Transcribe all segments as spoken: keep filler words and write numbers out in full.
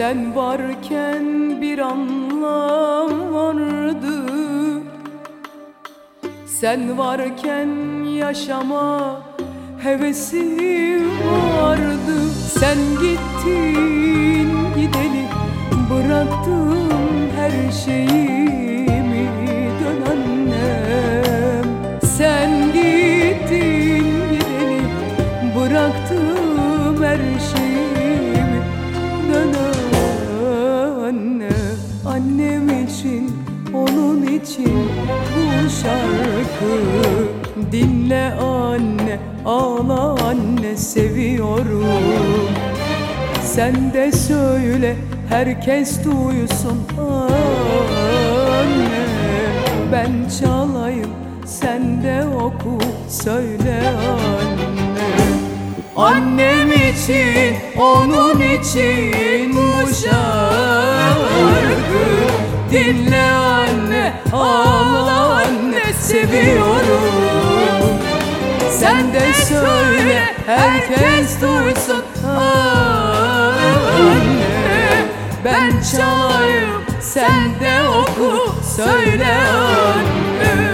Sen varken bir anlam vardı, sen varken yaşama hevesim vardı. Sen gittin gideli, bıraktım her şeyimi, dön annem. Sen gittin gideli, bıraktım her şeyimi, dön anne. Annem için, onun için bu şarkı. Dinle anne, ağla anne, seviyorum. Sen de söyle, herkes duysun anne. Ben çalayım, sen de oku, söyle anne. Annem için, onun için bu şarkı. Dinle anne, ağla anne, seviyorum. Sen de söyle, herkes duysun anne. Ben çalayım, sen de oku, söyle anne.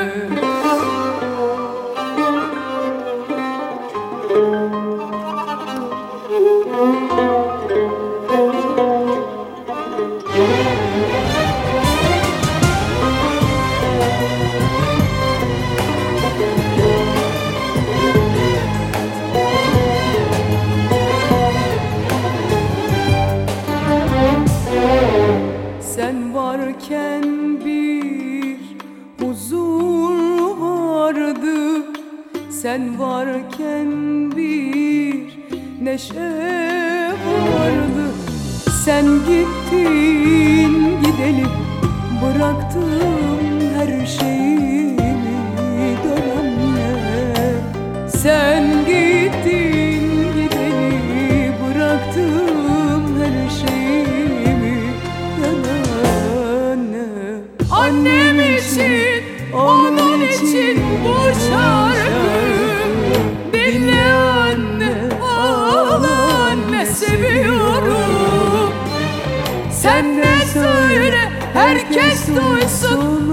Sen varken bir huzur vardı, sen varken bir neşe vardı. Sen gittin gideli, bıraktım her şeyimi, dön anne. Sen gittin gideli, bıraktım her şeyimi, dön anne. Annem için, onun için bu şarkı. Dinle anne, ağla anne, seviyorum. Sen de söyle, herkes duysun